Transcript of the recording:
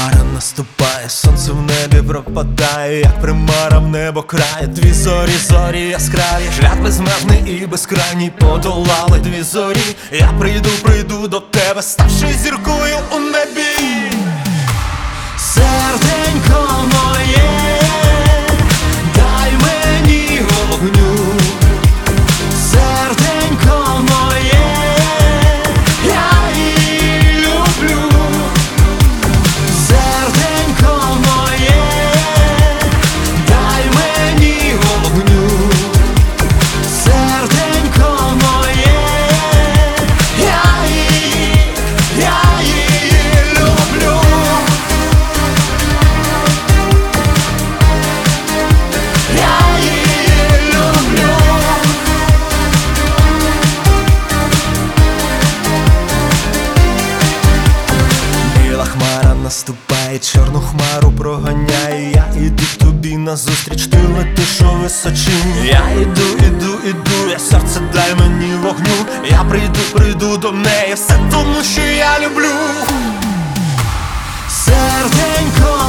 хмара наступає, сонце в небі пропадає, як примара в небо крає. Дві зорі, зорі яскраві, шлях безмежний і безкрайній, подолали дві зорі. Я прийду до тебе, ставши зіркою у небі. Серденько моє, дай мені вогню. Серденько моє, я її люблю. Серденько моє, дай мені вогню. Серденько моє, я її люблю. Я її люблю. Біла хмара наступає, чорну хмару проганяє. Я іду тобі назустріч, ти летиш у височині. Я іду, я серце, дай мені вогню. Я прийду до неї, все тому, що я люблю. Серденько